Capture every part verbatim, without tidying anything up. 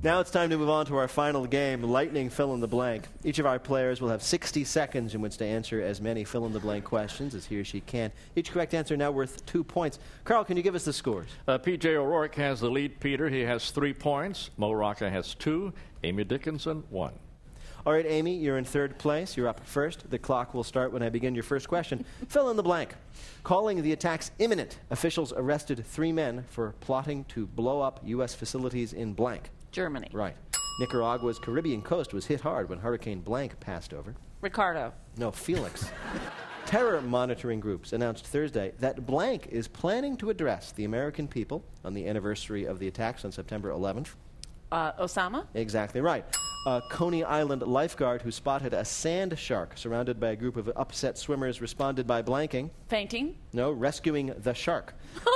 Now it's time to move on to our final game, Lightning Fill in the Blank. Each of our players will have sixty seconds in which to answer as many fill-in-the-blank questions as he or she can. Each correct answer now worth two points. Carl, can you give us the scores? Uh, P J O'Rourke has the lead, Peter. He has three points. Mo Rocca has two. Amy Dickinson, one. All right, Amy, you're in third place. You're up first. The clock will start when I begin your first question. Fill in the blank. Calling the attacks imminent, officials arrested three men for plotting to blow up U S facilities in blank. Germany. Right. Nicaragua's Caribbean coast was hit hard when Hurricane Blank passed over. Ricardo. No, Felix. Terror monitoring groups announced Thursday that Blank is planning to address the American people on the anniversary of the attacks on September eleventh. Uh, Osama. Exactly right. A Coney Island lifeguard who spotted a sand shark surrounded by a group of upset swimmers responded by blanking. Fainting. No, rescuing the shark.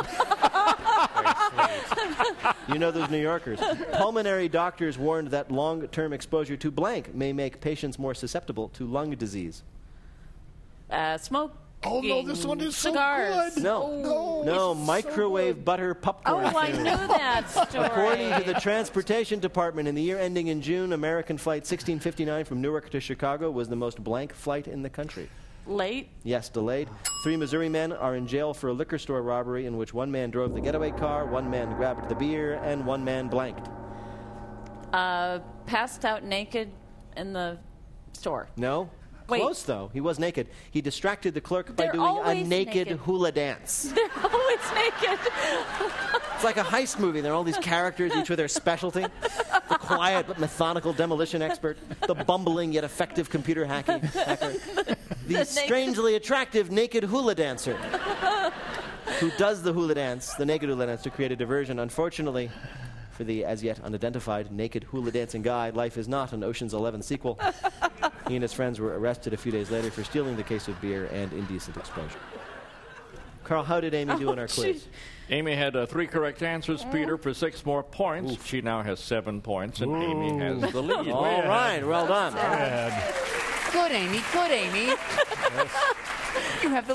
You know those New Yorkers. Pulmonary doctors warned that long-term exposure to blank may make patients more susceptible to lung disease. Uh, smoke. Oh, no, this one is Cigars. so good. No. No, No, it's microwave so butter popcorn. Oh, I theory. knew that story. According to the Transportation Department, in the year ending in June, American Flight sixteen fifty-nine from Newark to Chicago was the most blank flight in the country. Late. Yes, delayed. Three Missouri men are in jail for a liquor store robbery in which one man drove the getaway car, one man grabbed the beer, and one man blanked. Uh, passed out naked in the store. No? Wait. Close, though. He was naked. He distracted the clerk by They're doing a always naked, naked. hula dance. They're always naked. It's like a heist movie. There are all these characters, each with their specialty. The quiet but methodical demolition expert, the bumbling yet effective computer hacking hacker, the strangely attractive naked hula dancer who does the hula dance, the naked hula dance, to create a diversion. Unfortunately, for the as yet unidentified naked hula dancing guy, life is not an Ocean's Eleven sequel. He and his friends were arrested a few days later for stealing the case of beer and indecent exposure. Carl, how did Amy do in our quiz? Amy had uh, three correct answers, Peter, for six more points. Oof. She now has seven points, and Ooh. Amy has the lead. All right, well done. Good, Amy. Good, Amy. Yes. You have the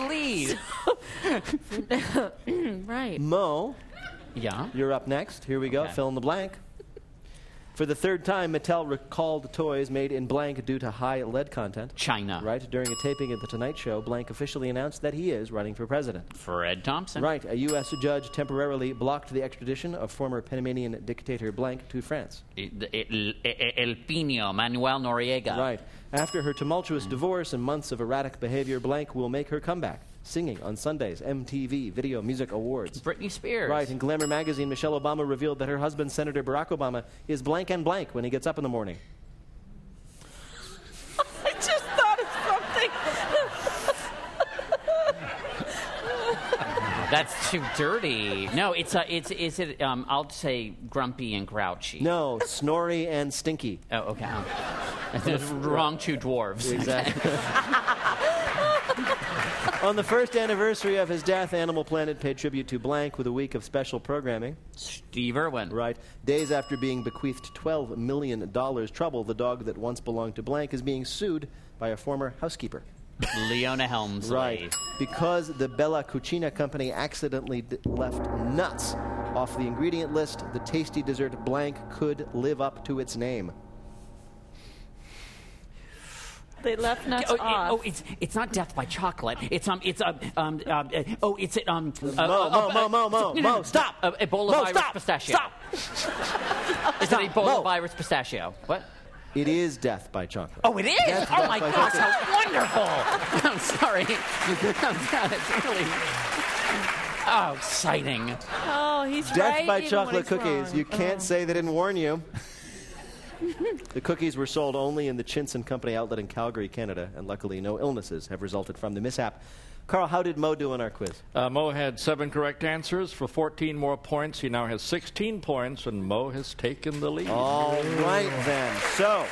lead. Right. Mo, yeah? You're up next. Here we go. Okay. Fill in the blank. For the third time, Mattel recalled toys made in blank due to high lead content. China. Right. During a taping at The Tonight Show, Blank officially announced that he is running for president. Fred Thompson. Right. A U S judge temporarily blocked the extradition of former Panamanian dictator Blank to France. El, el, el Pino, Manuel Noriega. Right. After her tumultuous divorce and months of erratic behavior, Blank will make her comeback, singing on Sunday's M T V Video Music Awards. Britney Spears. Right. In Glamour magazine, Michelle Obama revealed that her husband, Senator Barack Obama, is blank and blank when he gets up in the morning. I just thought of something. That's too dirty. No, it's uh, it's is it? Um, I'll say grumpy and grouchy. No, Snorri and Stinky. Oh, okay. The wrong two dwarves. Exactly. On the first anniversary of his death, Animal Planet paid tribute to Blank with a week of special programming. Steve Irwin. Right. Days after being bequeathed twelve million dollars, Trouble, the dog that once belonged to Blank, is being sued by a former housekeeper. Leona Helmsley. Right. Because the Bella Cucina company accidentally d- left nuts off the ingredient list, the tasty dessert Blank could live up to its name. They left nuts oh, off. It, oh, it's it's not death by chocolate. It's um it's um um uh, oh it's um uh, Mo, uh, Mo, uh, Mo, Mo, Mo, no, no, Mo, no, stop! Uh, Ebola Mo, virus stop! pistachio. Stop! It's Stop. an Ebola Mo. virus pistachio. What? It is death by chocolate. Oh, it is! Yes, oh death my by gosh, chocolate. how wonderful! I'm sorry. It's really oh exciting. Oh, he's Death right. by even chocolate when he's cookies. wrong. You can't Oh. say they didn't warn you. The cookies were sold only in the Chintz and Company outlet in Calgary, Canada, and luckily no illnesses have resulted from the mishap. Carl, how did Mo do in our quiz? Uh, Mo had seven correct answers for fourteen more points. He now has sixteen points, and Mo has taken the lead. All right, then. So,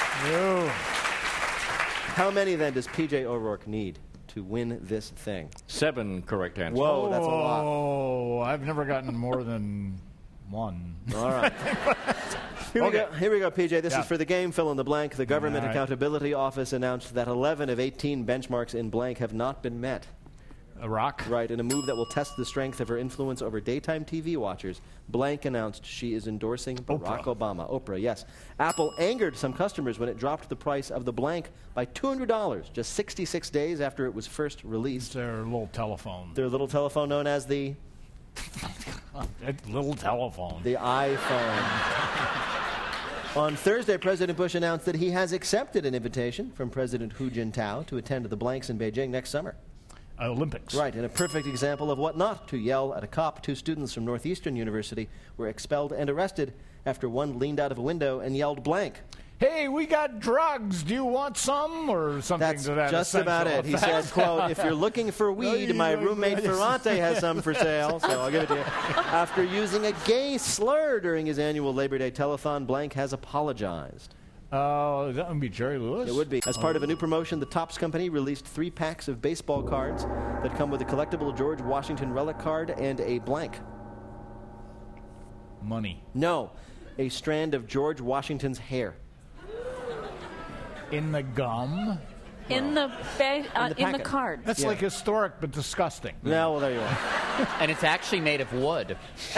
how many, then, does P J O'Rourke need to win this thing? Seven correct answers. Whoa, that's a lot. Oh, I've never gotten more than one. All right. Here we Okay. go. Here we go, P J. This Yeah. is for the game fill in the blank. The Government All right. Accountability Office announced that eleven of eighteen benchmarks in blank have not been met. A rock? Right, in a move that will test the strength of her influence over daytime T V watchers, Blank announced she is endorsing Barack Oprah. Obama. Oprah, yes. Apple angered some customers when it dropped the price of the Blank by two hundred dollars just sixty-six days after it was first It's released. their little telephone. Their little telephone known as the That little telephone. the iPhone. On Thursday, President Bush announced that he has accepted an invitation from President Hu Jintao to attend the Blanks in Beijing next summer. Uh, Olympics. Right, and a perfect example of what not to yell at a cop. Two students from Northeastern University were expelled and arrested after one leaned out of a window and yelled blank. Hey, we got drugs. Do you want some? Or something That's to that just about it. essential He said, effect. quote, if you're looking for weed, my roommate Ferrante has some for sale, so I'll give it to you. After using a gay slur during his annual Labor Day telethon, Blank has apologized. Uh, that would be Jerry Lewis? It would be. As part of a new promotion, the Topps Company released three packs of baseball cards that come with a collectible George Washington relic card and a blank. Money. No, a strand of George Washington's hair. In the gum? In the ba- uh, the in the packet. card. That's Yeah. like historic but disgusting. No, well, there you are. And it's actually made of wood.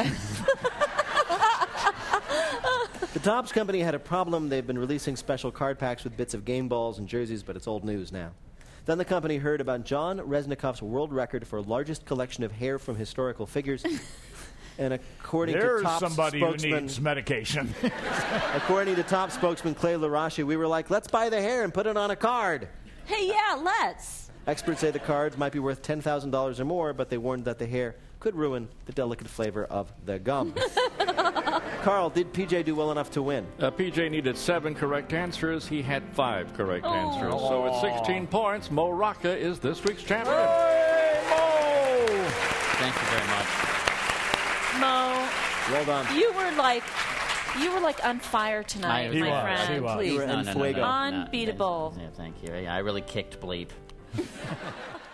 The Topps Company had a problem. They've been releasing special card packs with bits of game balls and jerseys, but it's old news now. Then the company heard about John Resnikoff's world record for largest collection of hair from historical figures. And according There's to Topps somebody who spokesman, needs medication. according to Topps spokesman Clay Larashi, we were like, let's buy the hair and put it on a card. Hey, yeah, let's. Experts say the cards might be worth ten thousand dollars or more, but they warned that the hair could ruin the delicate flavor of the gum. Carl, did P J do well enough to win? Uh, P J needed seven correct answers. He had five correct answers. So with sixteen points, Mo Rocca is this week's champion. Hey, Mo! Thank you very much. Mo, Well done. you were like, you were like on fire tonight, He my was, friend. he was. Please. You were No, en no, no, fuego. no, no. Unbeatable. Yeah, thank you. Yeah, I really kicked bleep.